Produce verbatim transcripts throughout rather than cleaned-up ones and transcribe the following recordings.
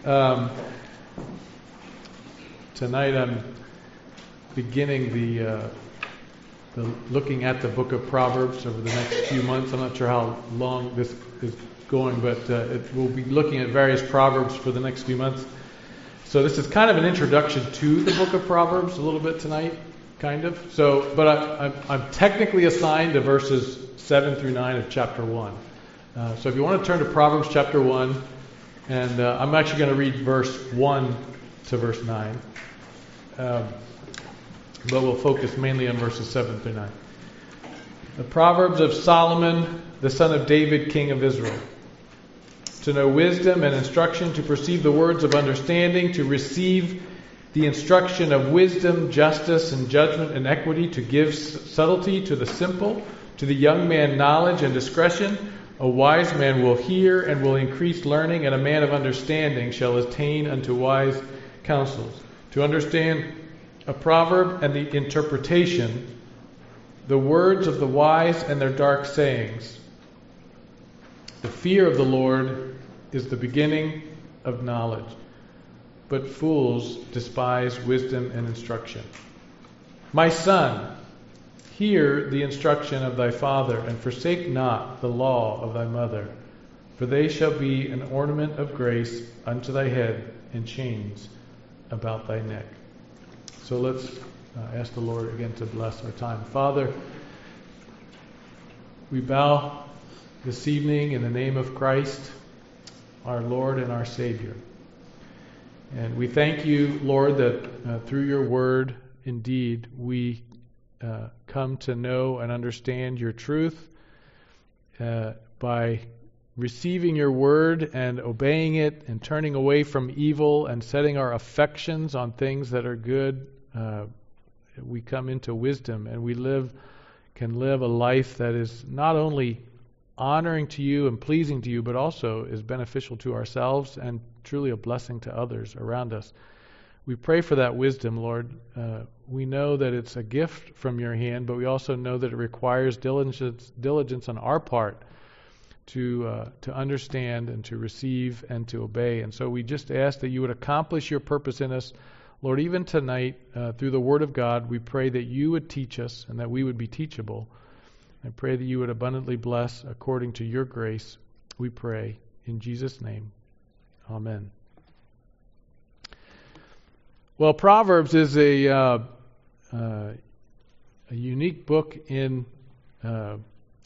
Um, tonight I'm beginning the, uh, the looking at the book of Proverbs over the next few months. I'm not sure how long this is going, but uh, it, we'll be looking at various Proverbs for the next few months. So this is kind of an introduction to the book of Proverbs a little bit tonight, kind of. So, but I, I'm, I'm technically assigned to verses seven through nine of chapter one. Uh, so if you want to turn to Proverbs chapter one, and uh, I'm actually going to read verse one to verse nine. Um, but we'll focus mainly on verses seven through nine. The Proverbs of Solomon, the son of David, king of Israel. To know wisdom and instruction, to perceive the words of understanding, to receive the instruction of wisdom, justice, and judgment and equity, to give subtlety to the simple, to the young man knowledge and discretion. A wise man will hear and will increase learning, and a man of understanding shall attain unto wise counsels. To understand a proverb and the interpretation, the words of the wise and their dark sayings. The fear of the Lord is the beginning of knowledge, but fools despise wisdom and instruction. My son, hear the instruction of thy father, and forsake not the law of thy mother, for they shall be an ornament of grace unto thy head, and chains about thy neck. So let's uh, ask the Lord again to bless our time. Father, we bow this evening in the name of Christ, our Lord and our Savior. And we thank you, Lord, that uh, through your word, indeed, we uh, come to know and understand your truth uh, by receiving your word and obeying it and turning away from evil and setting our affections on things that are good. Uh, we come into wisdom, and we live can live a life that is not only honoring to you and pleasing to you, but also is beneficial to ourselves and truly a blessing to others around us. We pray for that wisdom, Lord. Uh, we know that it's a gift from your hand, but we also know that it requires diligence, diligence on our part to uh, to understand and to receive and to obey. And so we just ask that you would accomplish your purpose in us. Lord, even tonight, uh, through the Word of God, we pray that you would teach us and that we would be teachable. I pray that you would abundantly bless according to your grace. We pray in Jesus' name. Amen. Well, Proverbs is a uh, uh, a unique book in uh,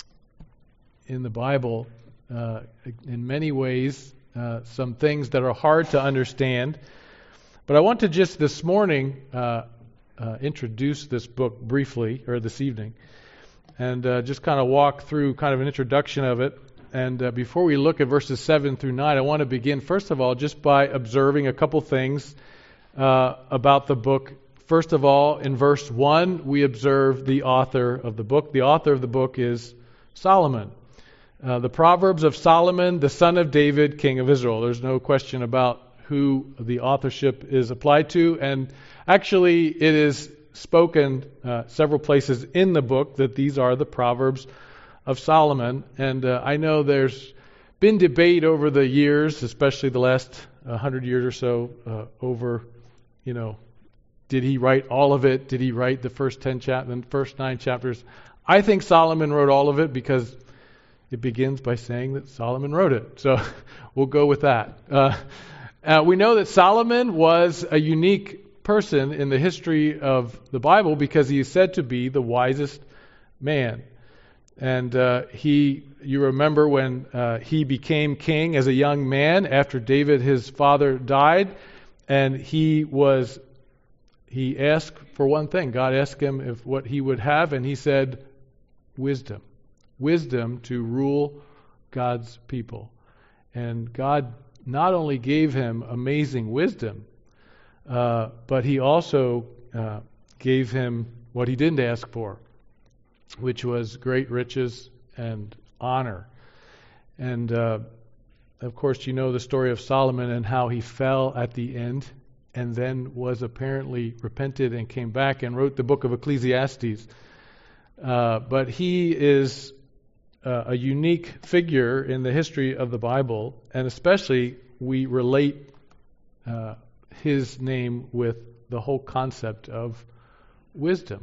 in the Bible. Uh, in many ways, uh, some things that are hard to understand. But I want to just this morning uh, uh, introduce this book briefly, or this evening, and uh, just kind of walk through kind of an introduction of it. And uh, before we look at verses seven through nine, I want to begin, first of all, just by observing a couple things uh, about the book. First of all, in verse one, we observe the author of the book. The author of the book is Solomon. Uh, the Proverbs of Solomon, the son of David, king of Israel. There's no question about who the authorship is applied to. And actually, it is spoken uh, several places in the book that these are the Proverbs of Solomon. And uh, I know there's been debate over the years, especially the last uh, hundred years or so, uh, over, you know, did he write all of it? Did he write the first ten chapters, the first nine chapters? I think Solomon wrote all of it because it begins by saying that Solomon wrote it. So we'll go with that. Uh, uh, we know that Solomon was a unique person in the history of the Bible because he is said to be the wisest man. And uh, he, you remember when uh, he became king as a young man after David, his father, died, and he was, he asked for one thing. God asked him if what he would have, and he said, wisdom. Wisdom to rule God's people. And God not only gave him amazing wisdom, uh, but he also uh, gave him what he didn't ask for, which was great riches and honor. And uh, of course, you know the story of Solomon and how he fell at the end and then was apparently repented and came back and wrote the book of Ecclesiastes. Uh, but he is uh, a unique figure in the history of the Bible, and especially we relate uh, his name with the whole concept of wisdom.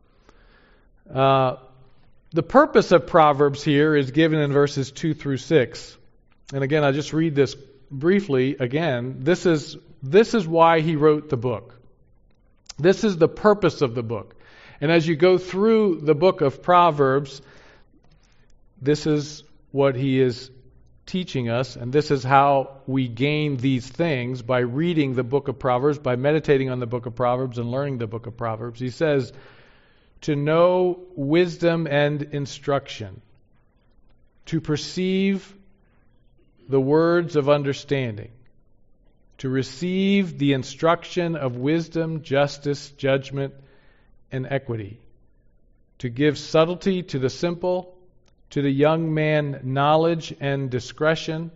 Uh, the purpose of Proverbs here is given in verses two through six. And again, I'll just read this briefly again. This is, this is why he wrote the book. This is the purpose of the book. And as you go through the book of Proverbs, this is what he is teaching us, and this is how we gain these things, by reading the book of Proverbs, by meditating on the book of Proverbs and learning the book of Proverbs. He says, to know wisdom and instruction, to perceive the words of understanding, to receive the instruction of wisdom, justice, judgment, and equity, to give subtlety to the simple, to the young man knowledge and discretion.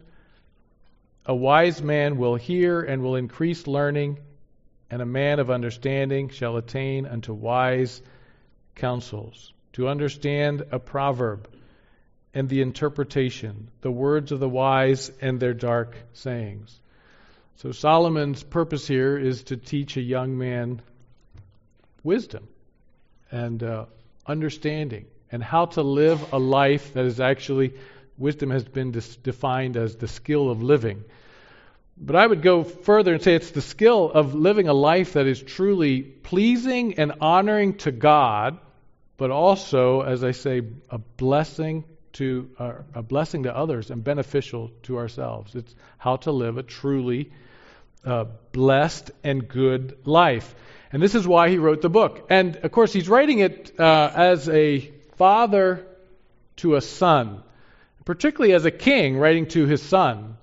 A wise man will hear and will increase learning, and a man of understanding shall attain unto wise counsels. To understand a proverb and the interpretation, the words of the wise and their dark sayings. So Solomon's purpose here is to teach a young man wisdom and uh, understanding, and how to live a life that is actually, wisdom has been dis- defined as the skill of living. But I would go further and say it's the skill of living a life that is truly pleasing and honoring to God, but also, as I say, a blessing to uh, a blessing to others and beneficial to ourselves. It's how to live a truly uh, blessed and good life. And this is why he wrote the book. And of course, he's writing it uh, as a father to a son, particularly as a king writing to his son.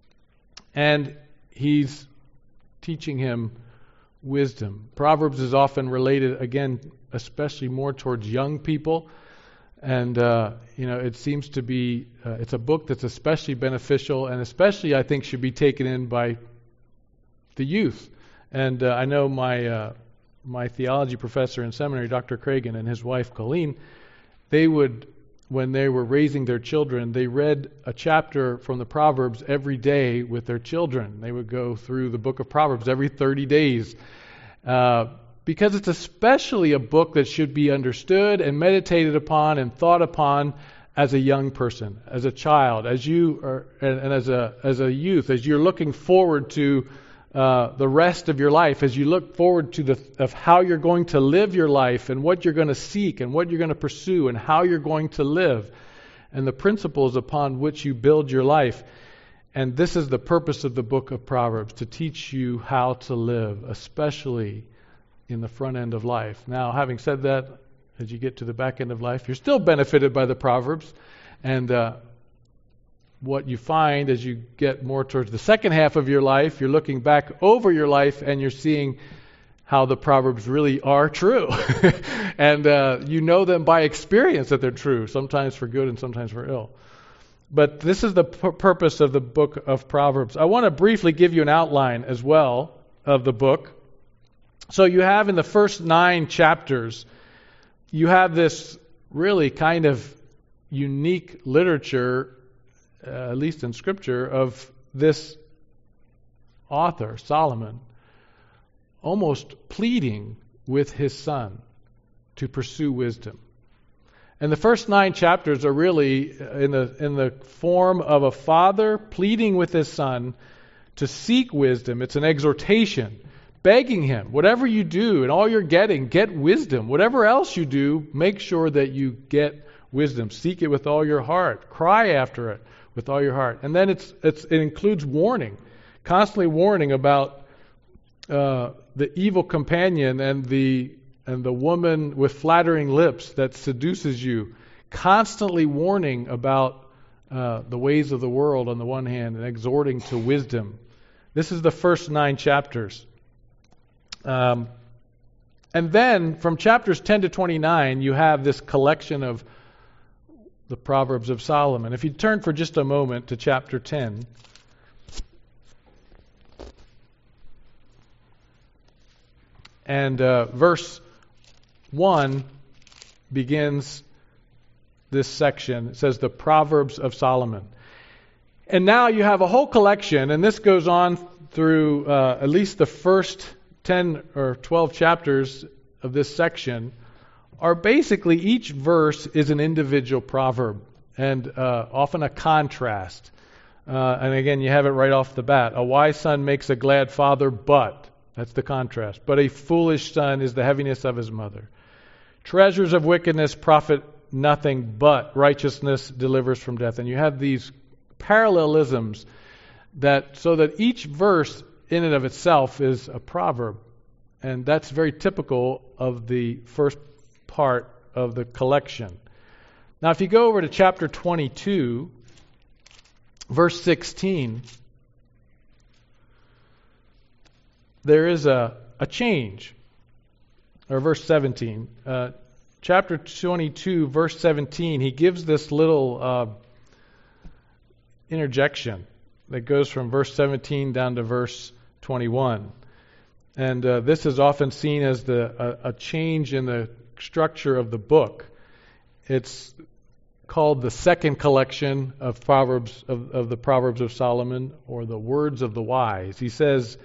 And he's teaching him wisdom. Proverbs is often related, again, especially more towards young people. And, uh, you know, it seems to be, uh, it's a book that's especially beneficial and especially, I think, should be taken in by the youth. And uh, I know my uh, my theology professor in seminary, Doctor Cragen, and his wife, Colleen, they would, when they were raising their children, they read a chapter from the Proverbs every day with their children. They would go through the book of Proverbs every thirty days. Uh, because it's especially a book that should be understood and meditated upon and thought upon as a young person, as a child, as you are, and, and as a as a youth, as you're looking forward to uh, the rest of your life, as you look forward to the of how you're going to live your life and what you're going to seek and what you're going to pursue and how you're going to live and the principles upon which you build your life. And this is the purpose of the book of Proverbs, to teach you how to live, especially in the front end of life. Now, having said that, as you get to the back end of life, you're still benefited by the Proverbs. And uh, what you find as you get more towards the second half of your life, you're looking back over your life and you're seeing how the Proverbs really are true. and uh, you know them by experience that they're true, sometimes for good and sometimes for ill. But this is the p- purpose of the book of Proverbs. I want to briefly give you an outline as well of the book. So you have in the first nine chapters, you have this really kind of unique literature, uh, at least in Scripture, of this author, Solomon, almost pleading with his son to pursue wisdom. And the first nine chapters are really in the in the form of a father pleading with his son to seek wisdom. It's an exhortation, begging him, whatever you do and all you're getting, get wisdom. Whatever else you do, make sure that you get wisdom. Seek it with all your heart. Cry after it with all your heart. And then it's, it's it includes warning, constantly warning about uh, the evil companion and the and the woman with flattering lips that seduces you. Constantly warning about uh, the ways of the world on the one hand and exhorting to wisdom. This is the first nine chapters. Um, and then from chapters ten to twenty-nine, you have this collection of the Proverbs of Solomon. If you turn for just a moment to chapter ten. And uh, verse one begins this section. It says, the Proverbs of Solomon. And now you have a whole collection, and this goes on through uh, at least the first ten or twelve chapters of this section are basically each verse is an individual proverb and uh, often a contrast. Uh, and again, you have it right off the bat. A wise son makes a glad father, but, that's the contrast. But a foolish son is the heaviness of his mother. Treasures of wickedness profit nothing, but righteousness delivers from death. And you have these parallelisms that, so that each verse in and of itself is a proverb. And that's very typical of the first part of the collection. Now, if you go over to chapter twenty-two, verse sixteen, there is a, a change. Or verse seventeen. Uh, chapter twenty-two, verse seventeen, he gives this little uh, interjection that goes from verse seventeen down to verse twenty-one. And uh, this is often seen as the a, a change in the structure of the book. It's called the second collection of Proverbs of, of the Proverbs of Solomon, or the words of the wise. He says,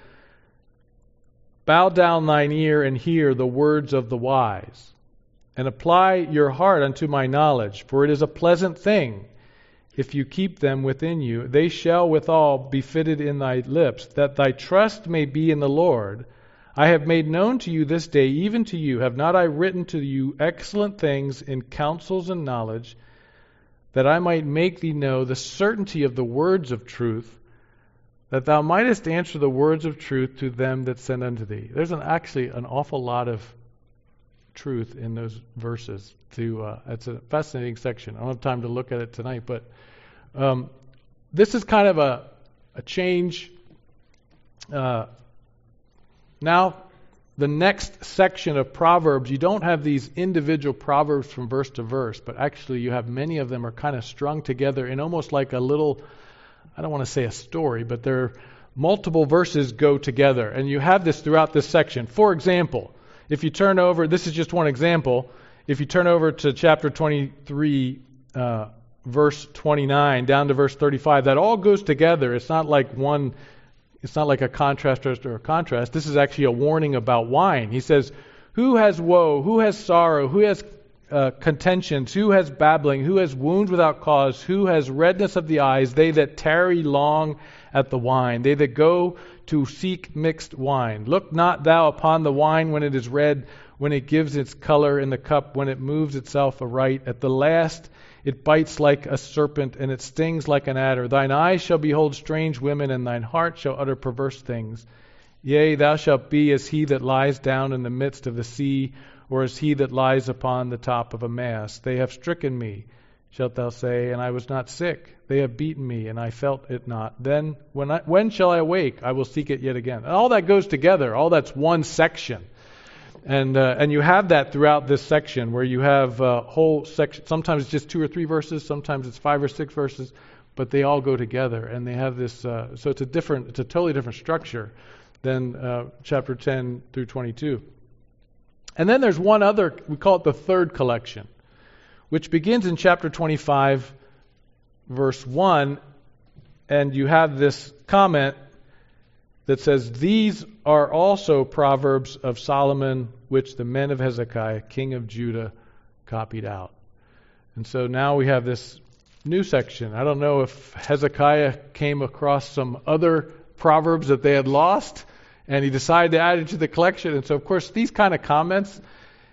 "Bow down thine ear and hear the words of the wise, and apply your heart unto my knowledge, for it is a pleasant thing. If you keep them within you, they shall withal be fitted in thy lips, that thy trust may be in the Lord. I have made known to you this day, even to you, have not I written to you excellent things in counsels and knowledge, that I might make thee know the certainty of the words of truth, that thou mightest answer the words of truth to them that send unto thee." There's an, actually an awful lot of truth in those verses. To uh, it's a fascinating section. I don't have time to look at it tonight, but um, this is kind of a, a change. Uh, now, the next section of Proverbs, you don't have these individual proverbs from verse to verse, but actually you have many of them are kind of strung together in almost like a little, I don't want to say a story, but they're multiple verses go together. And you have this throughout this section. For example, if you turn over, this is just one example, if you turn over to chapter twenty-three, uh, verse twenty-nine, down to verse thirty-five, that all goes together. It's not like one, it's not like a contrast or a contrast. This is actually a warning about wine. He says, "Who has woe? Who has sorrow? Who has uh, contentions? Who has babbling? Who has wounds without cause? Who has redness of the eyes? They that tarry long at the wine, they that go to seek mixed wine. Look not thou upon the wine when it is red, when it gives its color in the cup, when it moves itself aright. At the last it bites like a serpent, and it stings like an adder. Thine eyes shall behold strange women, and thine heart shall utter perverse things. Yea, thou shalt be as he that lies down in the midst of the sea, or as he that lies upon the top of a mast. They have stricken me, shalt thou say, and I was not sick. They have beaten me, and I felt it not. Then when I, when shall I awake? I will seek it yet again." And all that goes together. All that's one section. And uh, and you have that throughout this section, where you have a whole section. Sometimes it's just two or three verses. Sometimes it's five or six verses. But they all go together. And they have this, uh, so it's a different, it's a totally different structure than uh, chapter ten through twenty-two. And then there's one other, we call it the third collection, which begins in chapter twenty-five, verse one, and you have this comment that says, "These are also proverbs of Solomon, which the men of Hezekiah, king of Judah, copied out." And so now we have this new section. I don't know if Hezekiah came across some other proverbs that they had lost, and he decided to add it to the collection. And so, of course, these kind of comments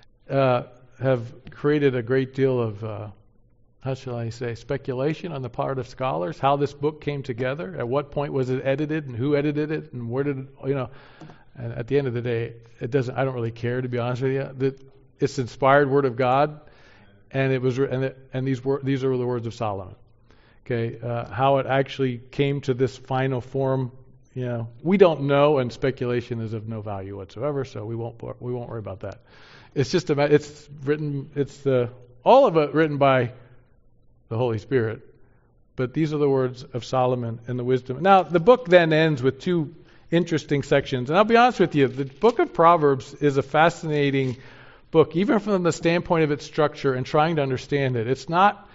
uh, have created a great deal of, uh, how shall I say, speculation on the part of scholars, how this book came together, at what point was it edited, and who edited it, and where did it, you know. And at the end of the day, it doesn't. I don't really care, to be honest with you. That it's inspired Word of God, and it was, and, it, and these were these are the words of Solomon. Okay, uh, how it actually came to this final form, you know, we don't know, and speculation is of no value whatsoever. So we won't we won't worry about that. It's just about it's written. It's the all of it written by the Holy Spirit. But these are the words of Solomon and the wisdom. Now, the book then ends with two interesting sections. And I'll be honest with you, the book of Proverbs is a fascinating book, even from the standpoint of its structure and trying to understand it. It's not,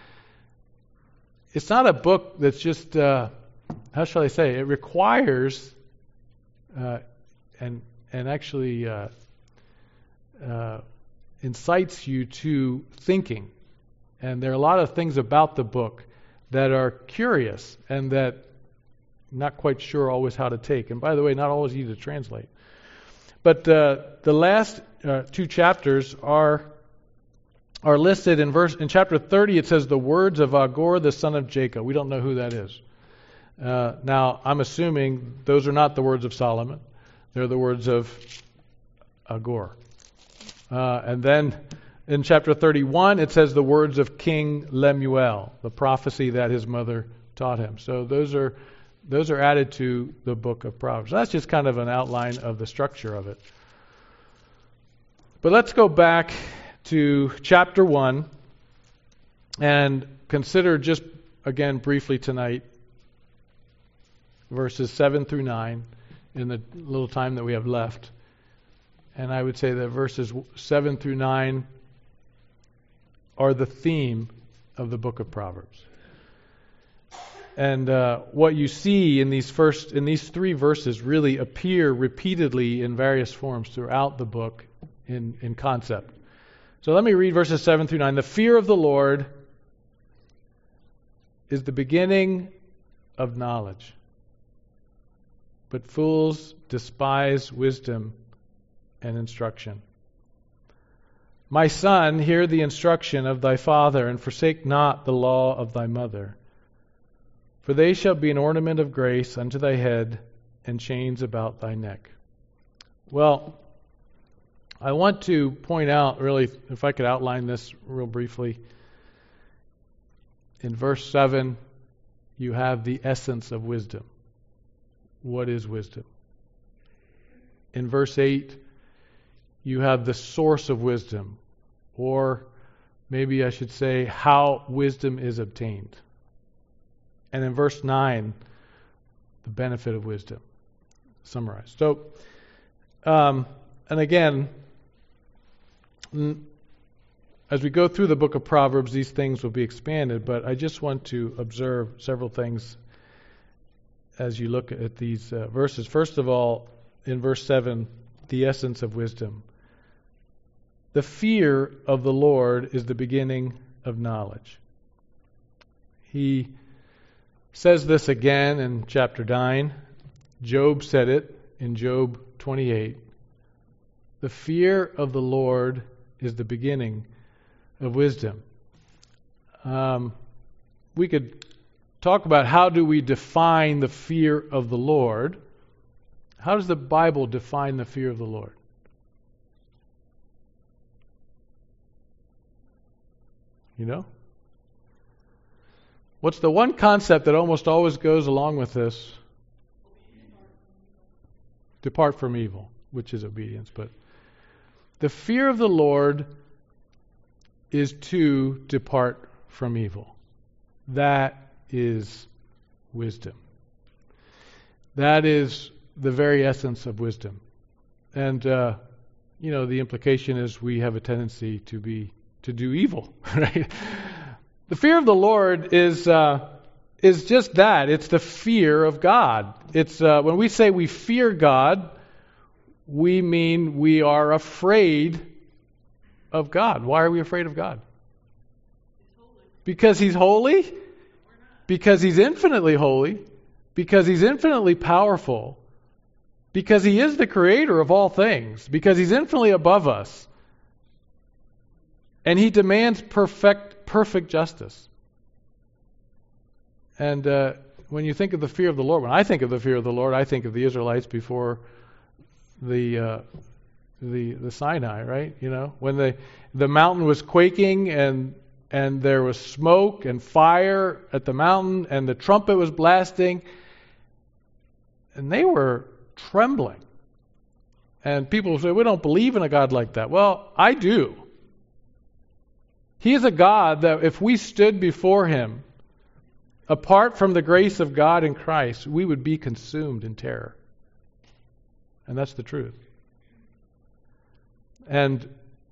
it's not a book that's just, uh, how shall I say, it requires uh, and and actually uh, uh, incites you to thinking. And there are a lot of things about the book that are curious and that I'm not quite sure always how to take. And by the way, not always easy to translate. But uh, the last uh, two chapters are are listed in verse in chapter thirty. It says the words of Agur, the son of Jacob. We don't know who that is. Uh, now, I'm assuming those are not the words of Solomon. They're the words of Agur. Uh, and then in chapter thirty-one, it says the words of King Lemuel, the prophecy that his mother taught him. So those are those are added to the book of Proverbs. That's just kind of an outline of the structure of it. But let's go back to chapter one and consider just again briefly tonight verses seven through nine in the little time that we have left. And I would say that verses seven through nine are the theme of the book of Proverbs. And uh, what you see in these first, in these three verses really appear repeatedly in various forms throughout the book in, in concept. So let me read verses seven through nine. The fear of the Lord is the beginning of knowledge, but fools despise wisdom and instruction. My son, hear the instruction of thy father, and forsake not the law of thy mother. For they shall be an ornament of grace unto thy head, and chains about thy neck. Well, I want to point out, really, if I could outline this real briefly. In verse seven, you have the essence of wisdom. What is wisdom? In verse eight, you have the source of wisdom, or maybe I should say how wisdom is obtained. And in verse nine, the benefit of wisdom summarized. So, um, and again, as we go through the book of Proverbs, these things will be expanded, but I just want to observe several things as you look at these uh, verses. First of all, in verse seven, the essence of wisdom. The fear of the Lord is the beginning of knowledge. He says this again in chapter nine. Job said it in Job twenty-eight. The fear of the Lord is the beginning of wisdom. Um, we could talk about how do we define the fear of the Lord. How does the Bible define the fear of the Lord? You know? What's the one concept that almost always goes along with this? Depart from evil, which is obedience. But the fear of the Lord is to depart from evil. That is wisdom. That is the very essence of wisdom. And, uh, you know, the implication is we have a tendency to be, to do evil, right? The fear of the Lord is uh, is just that. It's the fear of God. It's uh, when we say we fear God, we mean we are afraid of God. Why are we afraid of God? Because He's holy? Because He's infinitely holy? Because He's infinitely powerful? Because He is the creator of all things? Because He's infinitely above us? And He demands perfect perfect justice. And uh, when you think of the fear of the Lord, when I think of the fear of the Lord, I think of the Israelites before the uh, the the Sinai, right? You know, when the the mountain was quaking and and there was smoke and fire at the mountain and the trumpet was blasting, and they were trembling. And people say, we don't believe in a God like that. Well, I do. He is a God that if we stood before Him, apart from the grace of God in Christ, we would be consumed in terror. And that's the truth. And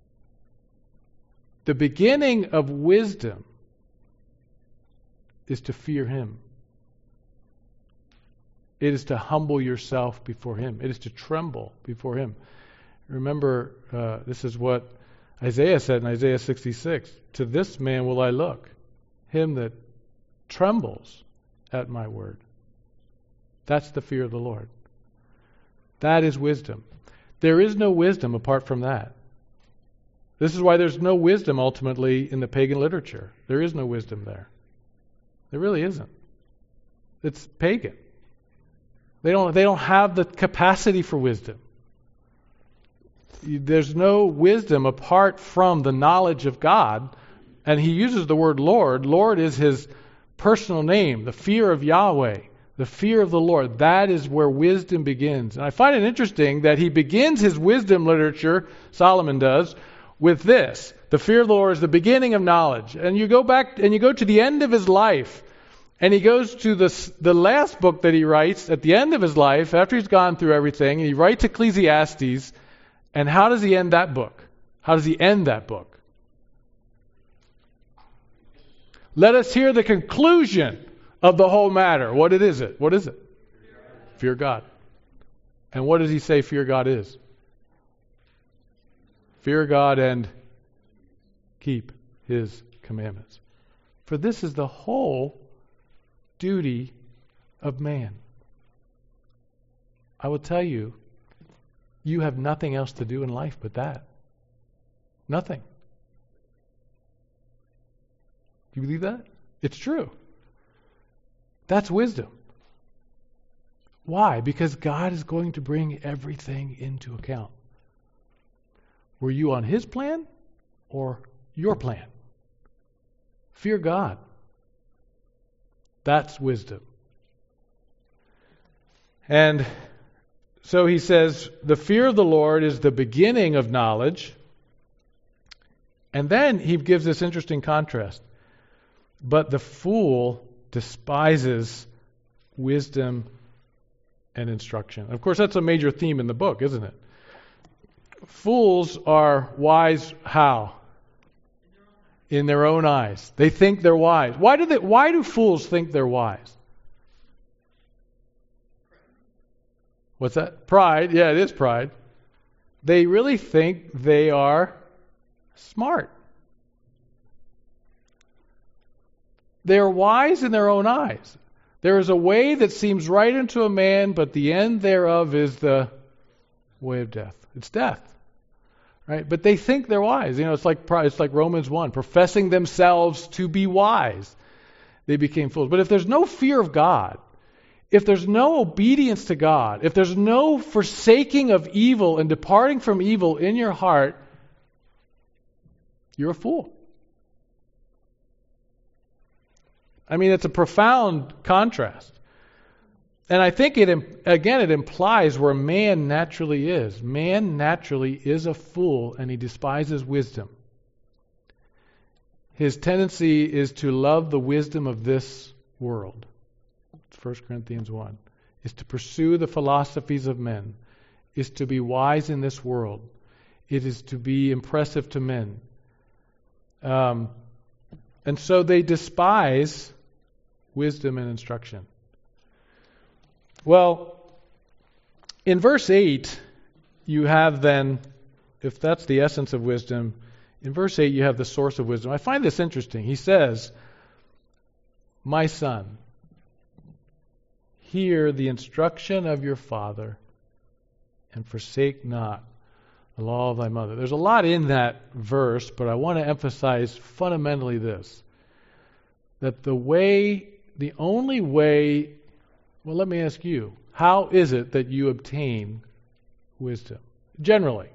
the beginning of wisdom is to fear Him. It is to humble yourself before Him. It is to tremble before Him. Remember, uh, this is what Isaiah said in Isaiah sixty-six. To this man will I look, him that trembles at my word. That's the fear of the Lord. That is wisdom. There is no wisdom apart from that. This is why there's no wisdom ultimately in the pagan literature. There is no wisdom there. There really isn't. It's pagan. They don't, they don't have the capacity for wisdom. There's no wisdom apart from the knowledge of God. And he uses the word Lord. Lord is his personal name, the fear of Yahweh, the fear of the Lord. That is where wisdom begins. And I find it interesting that he begins his wisdom literature, Solomon does, with this. The fear of the Lord is the beginning of knowledge. And you go back and you go to the end of his life, and he goes to the, the last book that he writes at the end of his life, after he's gone through everything, and he writes Ecclesiastes. And how does he end that book? How does he end that book? Let us hear the conclusion of the whole matter. What it is it? What is it? Fear God. And what does he say fear God is? Fear God and keep his commandments. For this is the whole duty of man. I will tell you, you have nothing else to do in life but that. Nothing. Do you believe that? It's true. That's wisdom. Why? Because God is going to bring everything into account. Were you on His plan or your plan? Fear God. That's wisdom. And so he says, the fear of the Lord is the beginning of knowledge. And then he gives this interesting contrast. But the fool despises wisdom and instruction. Of course, that's a major theme in the book, isn't it? Fools are wise how? In their own eyes. They think they're wise. Why do they, why do fools think they're wise? What's that? Pride. Yeah, it is pride. They really think they are smart. They are wise in their own eyes. There is a way that seems right unto a man, but the end thereof is the way of death. It's death. Right? But they think they're wise. You know, it's like it's like Romans one, professing themselves to be wise. They became fools. But if there's no fear of God, if there's no obedience to God, if there's no forsaking of evil and departing from evil in your heart, you're a fool. I mean, it's a profound contrast. And I think, it again, it implies where man naturally is. Man naturally is a fool, and he despises wisdom. His tendency is to love the wisdom of this world. First Corinthians one. Is to pursue the philosophies of men. Is to be wise in this world. It is to be impressive to men. Um, and so they despise wisdom and instruction. Well, in verse eight, you have then, if that's the essence of wisdom, in verse eight you have the source of wisdom. I find this interesting. He says, my son, hear the instruction of your father and forsake not the law of thy mother. There's a lot in that verse, but I want to emphasize fundamentally this, that the way, the only way, well, let me ask you, how is it that you obtain wisdom? Generally.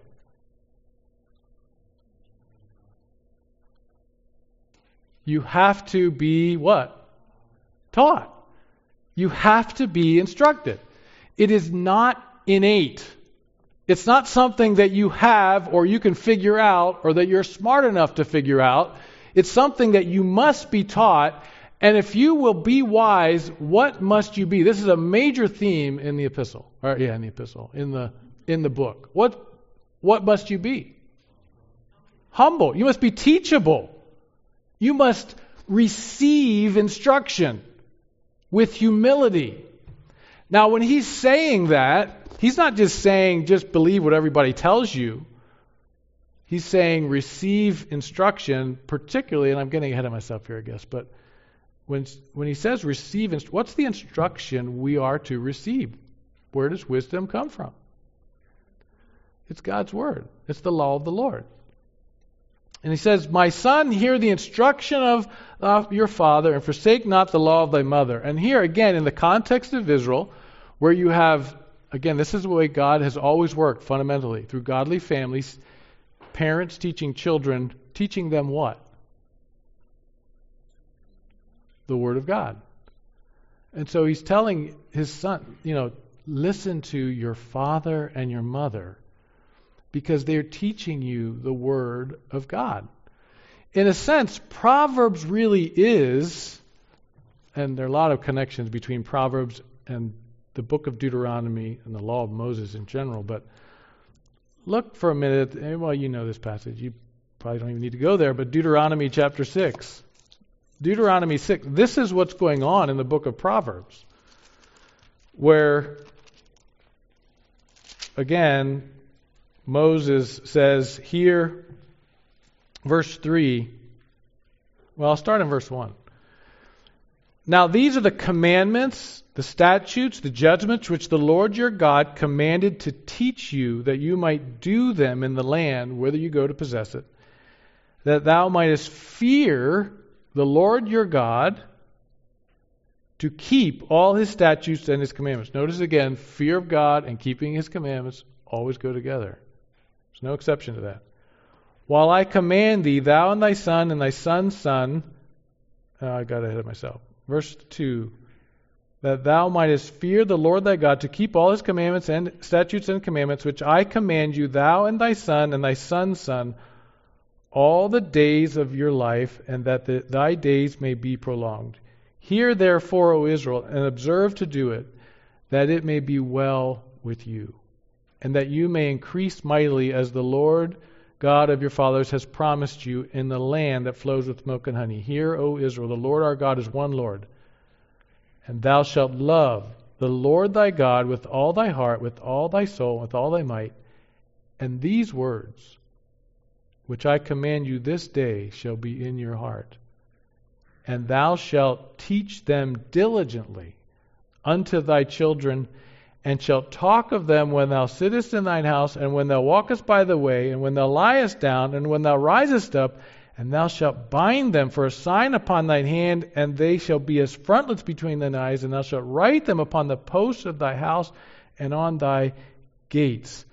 You have to be what? Taught. You have to be instructed. It is not innate. It's not something that you have or you can figure out or that you're smart enough to figure out. It's something that you must be taught. And if you will be wise, what must you be? This is a major theme in the epistle. Or yeah, in the epistle, in the in the book. What what must you be? Humble. You must be teachable. You must receive instruction with humility. Now, when he's saying that, he's not just saying just believe what everybody tells you. He's saying receive instruction, particularly, and I'm getting ahead of myself here, I guess, but when when he says receive, inst- what's the instruction we are to receive? Where does wisdom come from? It's God's word. It's the law of the Lord. And he says, my son, hear the instruction of uh, your father, and forsake not the law of thy mother. And here, again, in the context of Israel, where you have, again, this is the way God has always worked fundamentally, through godly families, parents teaching children, teaching them what? The Word of God. And so he's telling his son, you know, listen to your father and your mother, because they're teaching you the Word of God. In a sense, Proverbs really is, and there are a lot of connections between Proverbs and the book of Deuteronomy and the law of Moses in general, but look for a minute. Well, you know this passage. You probably don't even need to go there, but Deuteronomy chapter six. Deuteronomy six. This is what's going on in the book of Proverbs, where, again, Moses says here, verse three, well, I'll start in verse one. Now these are the commandments, the statutes, the judgments which the Lord your God commanded to teach you, that you might do them in the land whither you go to possess it, that thou mightest fear the Lord your God, to keep all his statutes and his commandments. Notice again, fear of God and keeping his commandments always go together. There's no exception to that. While I command thee, thou and thy son and thy son's son, oh, I got ahead of myself. Verse two, that thou mightest fear the Lord thy God, to keep all his commandments and statutes and commandments, which I command you, thou and thy son and thy son's son, all the days of your life, and that the, thy days may be prolonged. Hear therefore, O Israel, and observe to do it, that it may be well with you, and that you may increase mightily, as the Lord God of your fathers has promised you, in the land that flows with milk and honey. Hear, O Israel, the Lord our God is one Lord. And thou shalt love the Lord thy God with all thy heart, with all thy soul, with all thy might. And these words, which I command you this day, shall be in your heart. And thou shalt teach them diligently unto thy children, and shalt talk of them when thou sittest in thine house, and when thou walkest by the way, and when thou liest down, and when thou risest up, and thou shalt bind them for a sign upon thine hand, and they shall be as frontlets between thine eyes, and thou shalt write them upon the posts of thy house and on thy gates.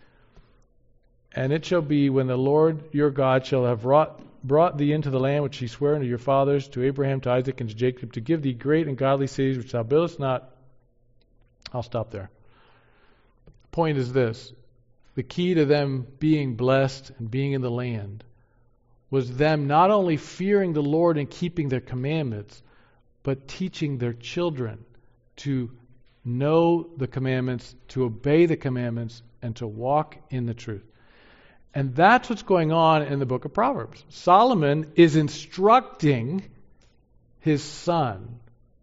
And it shall be, when the Lord your God shall have wrought, brought thee into the land which he sware unto your fathers, to Abraham, to Isaac, and to Jacob, to give thee great and godly cities which thou buildest not. I'll stop there. The point is this. The key to them being blessed and being in the land was them not only fearing the Lord and keeping their commandments, but teaching their children to know the commandments, to obey the commandments, and to walk in the truth. And that's what's going on in the book of Proverbs. Solomon is instructing his son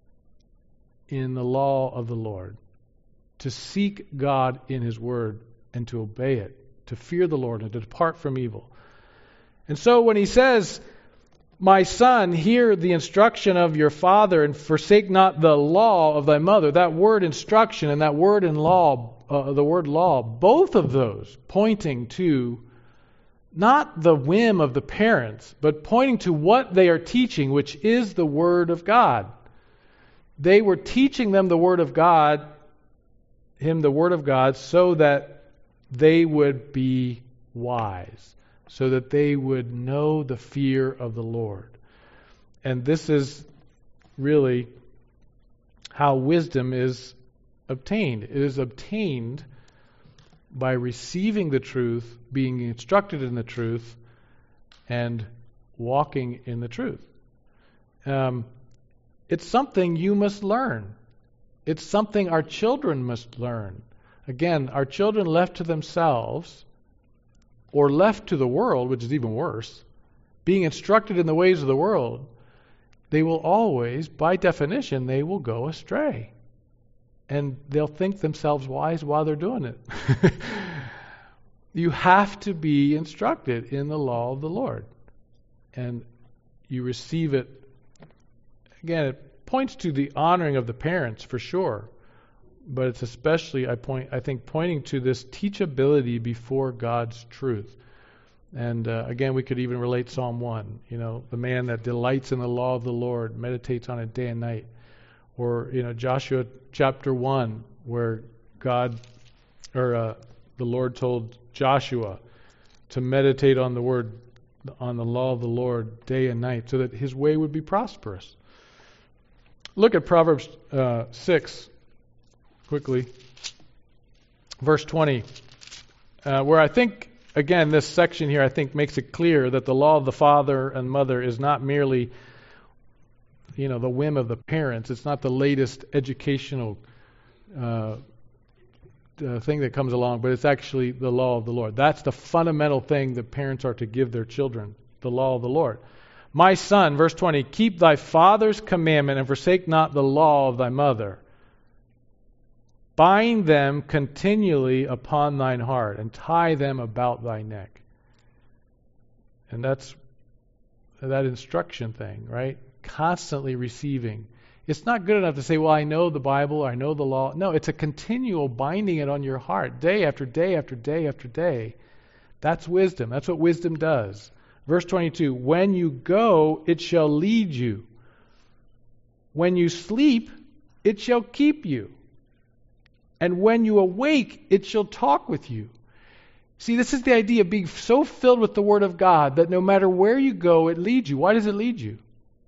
in the law of the Lord, to seek God in his word and to obey it, to fear the Lord and to depart from evil. And so when he says, my son, hear the instruction of your father and forsake not the law of thy mother, that word instruction and that word in law, uh, the word law, both of those pointing to not the whim of the parents, but pointing to what they are teaching, which is the Word of God. They were teaching them the Word of God, him the Word of God, so that they would be wise, so that they would know the fear of the Lord. And this is really how wisdom is obtained. It is obtained by receiving the truth, being instructed in the truth, and walking in the truth. Um, it's something you must learn. It's something our children must learn. Again, our children left to themselves, or left to the world, which is even worse, being instructed in the ways of the world, they will always, by definition, they will go astray. and they'll think themselves wise while they're doing it. You have to be instructed in the law of the Lord. And you receive it. Again, it points to the honoring of the parents for sure. But it's especially, I point, I think, pointing to this teachability before God's truth. And uh, again, we could even relate Psalm one. You know, the man that delights in the law of the Lord, meditates on it day and night. Or, you know, Joshua chapter one, where God, or uh, the Lord told Joshua to meditate on the word, on the law of the Lord day and night, so that his way would be prosperous. Look at Proverbs uh, six, quickly. Verse twenty, uh, where I think, again, this section here, I think, makes it clear that the law of the father and mother is not merely, you know, the whim of the parents. It's not the latest educational uh, uh, thing that comes along, but it's actually the law of the Lord. That's the fundamental thing that parents are to give their children, the law of the Lord. My son, verse twenty, keep thy father's commandment and forsake not the law of thy mother. Bind them continually upon thine heart and tie them about thy neck. And that's that instruction thing, right? Constantly receiving. It's not good enough to say, well, I know the Bible, I know the law. No, it's a continual binding it on your heart, day after day after day after day. That's wisdom. That's what wisdom does. Verse twenty-two, when you go, it shall lead you. When you sleep, it shall keep you. And when you awake, it shall talk with you. See, this is the idea of being so filled with the Word of God that no matter where you go, it leads you. Why does it lead you?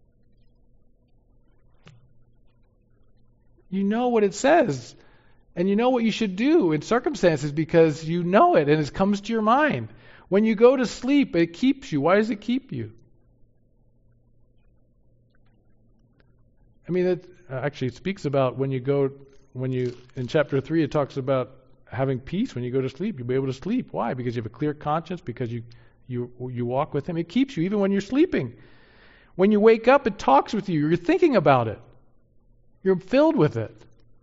You know what it says. And you know what you should do in circumstances because you know it and it comes to your mind. When you go to sleep, it keeps you. Why does it keep you? I mean, it, actually, it speaks about when you go, when you, in chapter three, it talks about having peace when you go to sleep. You'll be able to sleep. Why? Because you have a clear conscience, because you, you, you walk with Him. It keeps you even when you're sleeping. When you wake up, it talks with you. You're thinking about it. You're filled with it.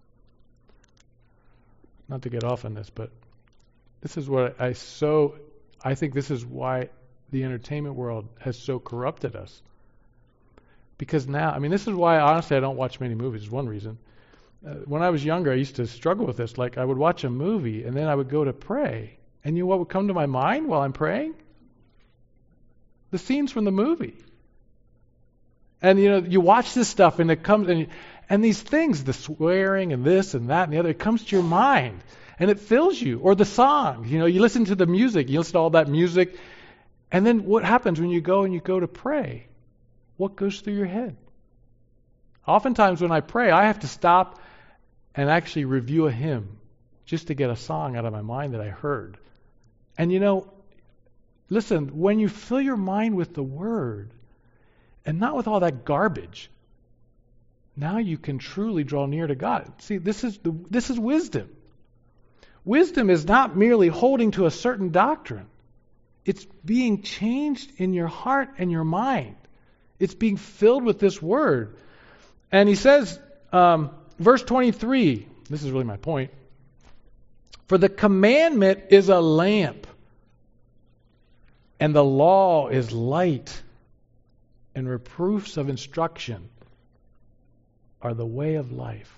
Not to get off on this, but this is what I so, I think this is why the entertainment world has so corrupted us. Because now, I mean, this is why, honestly, I don't watch many movies. It's one reason. Uh, when I was younger, I used to struggle with this. Like, I would watch a movie, and then I would go to pray. And you know what would come to my mind while I'm praying? The scenes from the movie. And, you know, you watch this stuff, and it comes, and, and these things, the swearing, and this, and that, and the other, it comes to your mind. And it fills you. Or the song. You know, you listen to the music. You listen to all that music. And then what happens when you go and you go to pray? What goes through your head? Oftentimes when I pray, I have to stop and actually review a hymn just to get a song out of my mind that I heard. And you know, listen, when you fill your mind with the Word and not with all that garbage, now you can truly draw near to God. See, this is the, this is wisdom. Wisdom is not merely holding to a certain doctrine. It's being changed in your heart and your mind. It's being filled with this Word. And he says, um, verse twenty-three, this is really my point. For the commandment is a lamp, and the law is light, and reproofs of instruction are the way of life.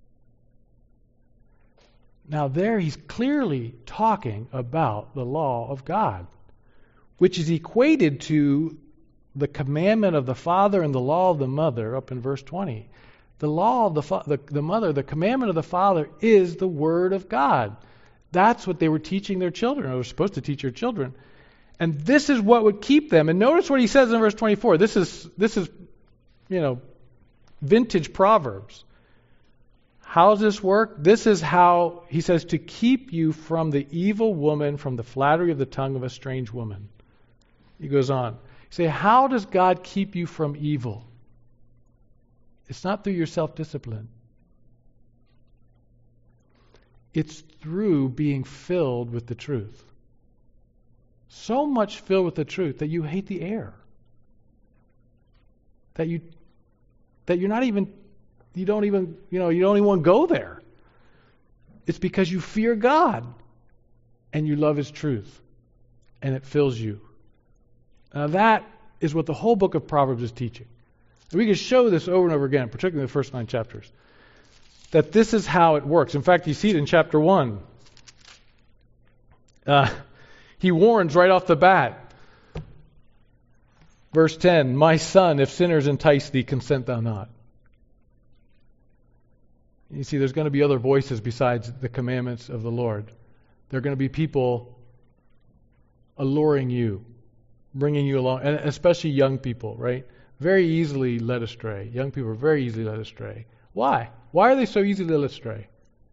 Now there he's clearly talking about the law of God, which is equated to the commandment of the father and the law of the mother up in verse twenty. The law of the, fa- the the mother, the commandment of the father is the Word of God. That's what they were teaching their children, or were supposed to teach their children. And this is what would keep them. And notice what he says in verse twenty-four. This is, this is, you know, vintage Proverbs. How does this work? This is how, he says, to keep you from the evil woman, from the flattery of the tongue of a strange woman. He goes on. Say, how does God keep you from evil? It's not through your self-discipline. It's through being filled with the truth. So much filled with the truth that you hate the air. That you that you're not even you don't even you know you don't even want to go there. It's because you fear God and you love His truth and it fills you. Now that is what the whole book of Proverbs is teaching. And we can show this over and over again, particularly in the first nine chapters, that this is how it works. In fact, you see it in chapter one. Uh, he warns right off the bat. Verse ten, my son, if sinners entice thee, consent thou not. You see, there's going to be other voices besides the commandments of the Lord. There are going to be people alluring you, bringing you along, and especially young people, right? Very easily led astray. Young people are very easily led astray. Why? Why are they so easily led astray?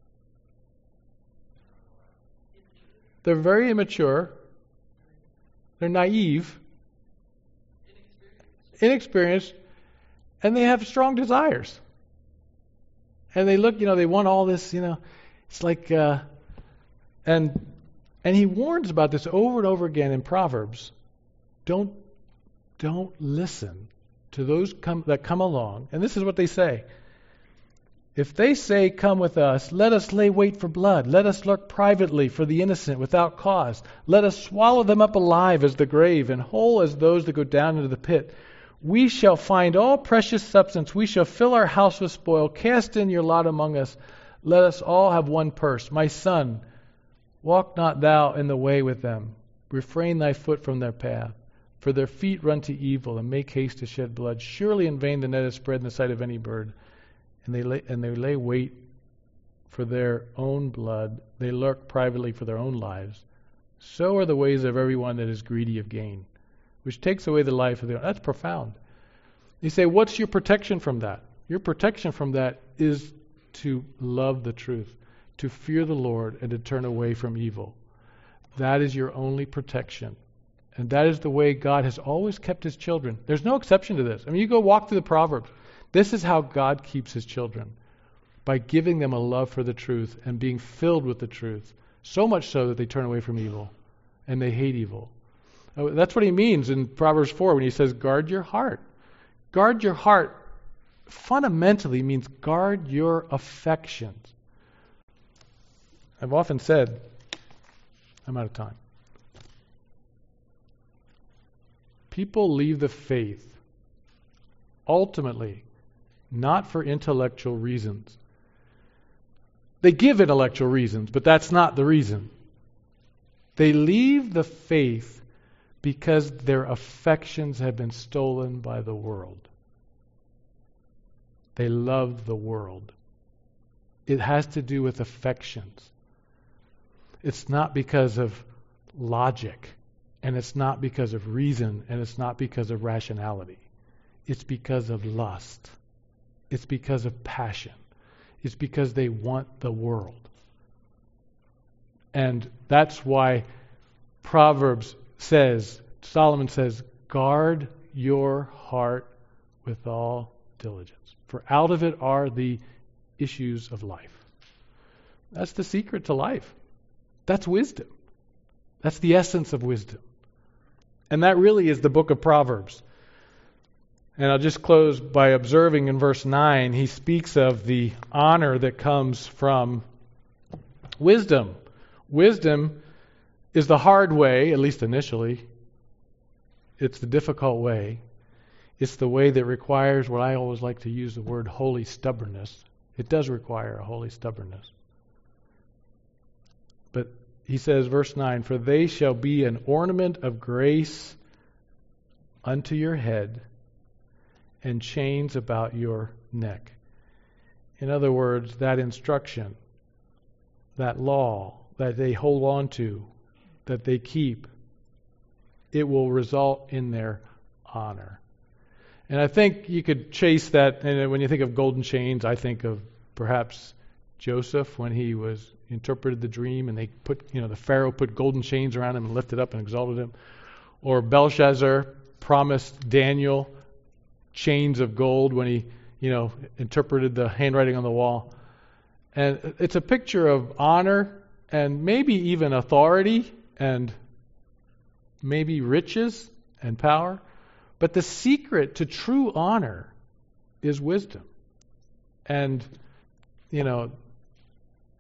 They're very immature. They're naive, inexperienced, and they have strong desires. And they look, you know, they want all this, you know, it's like, uh, and and he warns about this over and over again in Proverbs. Don't don't listen to those come, that come along. And this is what they say. If they say, come with us, let us lay wait for blood. Let us lurk privately for the innocent without cause. Let us swallow them up alive as the grave and whole as those that go down into the pit. We shall find all precious substance. We shall fill our house with spoil. Cast in your lot among us. Let us all have one purse. My son, walk not thou in the way with them. Refrain thy foot from their path. For their feet run to evil and make haste to shed blood. Surely in vain the net is spread in the sight of any bird. And they lay, and they lay wait for their own blood. They lurk privately for their own lives. So are the ways of everyone that is greedy of gain, which takes away the life of the own. That's profound. You say, what's your protection from that? Your protection from that is to love the truth, to fear the Lord, and to turn away from evil. That is your only protection. And that is the way God has always kept His children. There's no exception to this. I mean, you go walk through the Proverbs. This is how God keeps His children, by giving them a love for the truth and being filled with the truth, so much so that they turn away from evil and they hate evil. That's what he means in Proverbs four when he says, guard your heart. Guard your heart fundamentally means guard your affections. I've often said, I'm out of time. People leave the faith ultimately not for intellectual reasons. They give intellectual reasons, but that's not the reason. They leave the faith because their affections have been stolen by the world. They love the world. It has to do with affections. It's not because of logic, and it's not because of reason, and it's not because of rationality. It's because of lust. It's because of passion. It's because they want the world. And that's why Proverbs says, Solomon says, guard your heart with all diligence, for out of it are the issues of life. That's the secret to life. That's wisdom. That's the essence of wisdom. And that really is the book of Proverbs. And I'll just close by observing in verse nine, he speaks of the honor that comes from wisdom. Wisdom is the hard way, at least initially. It's the difficult way. It's the way that requires what I always like to use the word holy stubbornness. It does require a holy stubbornness. But he says, verse nine, for they shall be an ornament of grace unto your head, and chains about your neck. In other words, that instruction, that law that they hold on to, that they keep, it will result in their honor. And I think you could chase that, and when you think of golden chains, I think of perhaps Joseph when he was interpreted the dream and they put, you know, the Pharaoh put golden chains around him and lifted up and exalted him. Or Belshazzar promised Daniel chains of gold when he, you know, interpreted the handwriting on the wall. And it's a picture of honor and maybe even authority and maybe riches and power. But the secret to true honor is wisdom. And, you know,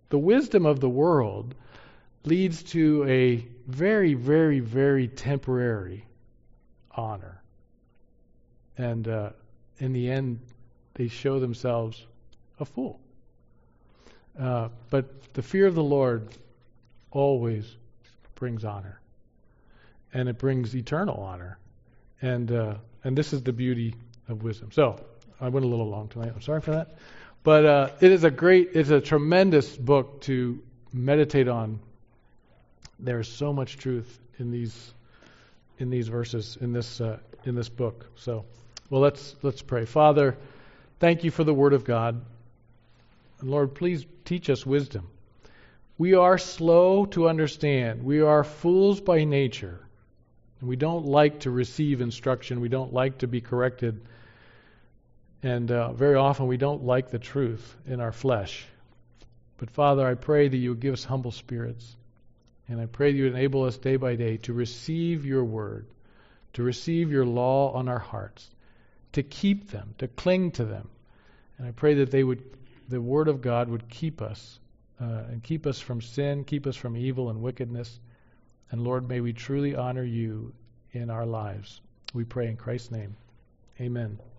The wisdom of the world leads to a very, very, very temporary honor. And uh, in the end, they show themselves a fool. Uh, but the fear of the Lord always brings honor. And it brings eternal honor. And uh, and this is the beauty of wisdom. So, I went a little long tonight. I'm sorry for that. But uh, it is a great, it's a tremendous book to meditate on. There's so much truth in these in these verses in this uh, in this book. So, well, let's let's pray. Father, thank you for the Word of God. And Lord, please teach us wisdom. We are slow to understand. We are fools by nature. And we don't like to receive instruction. We don't like to be corrected. And uh, very often we don't like the truth in our flesh. But Father, I pray that you would give us humble spirits. And I pray that you would enable us day by day to receive your word, to receive your law on our hearts, to keep them, to cling to them. And I pray that they would, the word of God would keep us uh, and keep us from sin, keep us from evil and wickedness. And Lord, may we truly honor you in our lives. We pray in Christ's name. Amen.